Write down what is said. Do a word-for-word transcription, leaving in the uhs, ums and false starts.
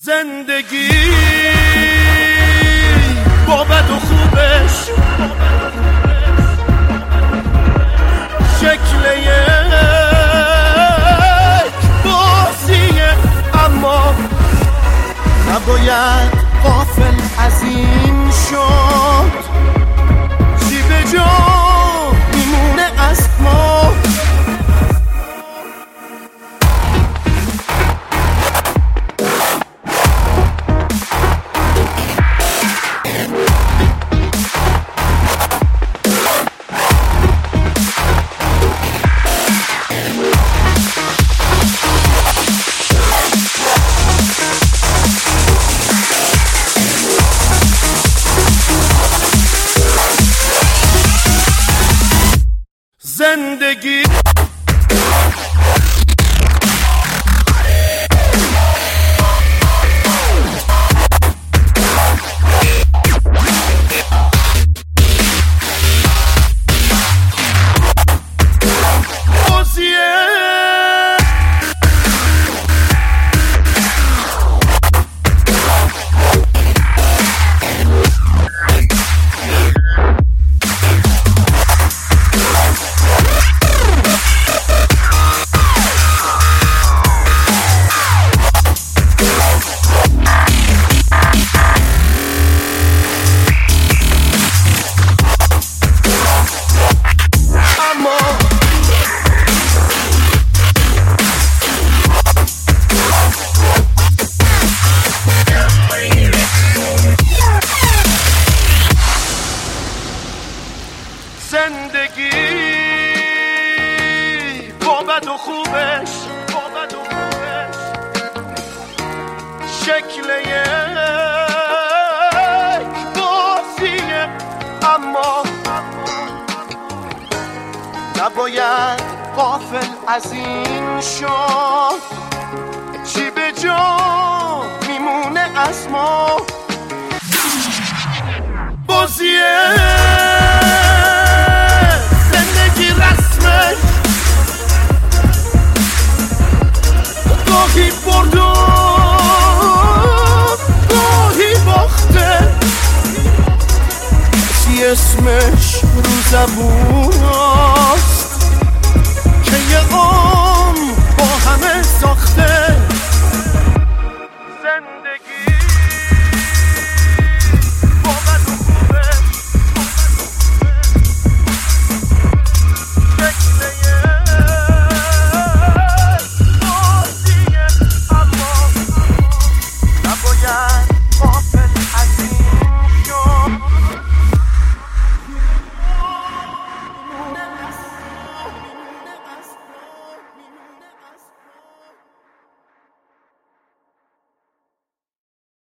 زندگی با بد و خوبش شکل یک بازیه، اما نباید غافل از این شد چی به جا میمونه از ما. زندگی زندگی با بد و خوبش با بد و خوبش شکل یک بازیه، اما نباید غافل از این شد چی به جا میمونه از ما. بازیه گاهی برد و گاهی باخته، چی اسمش رو زبون